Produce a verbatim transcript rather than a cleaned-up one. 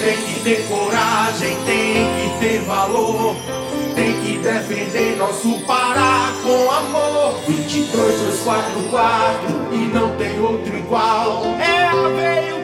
Tem que ter coragem, tem que ter valor. Tem que defender nosso Pará com amor. Vinte e dois, dois, quatro, quatro e não tem outro igual. É a veio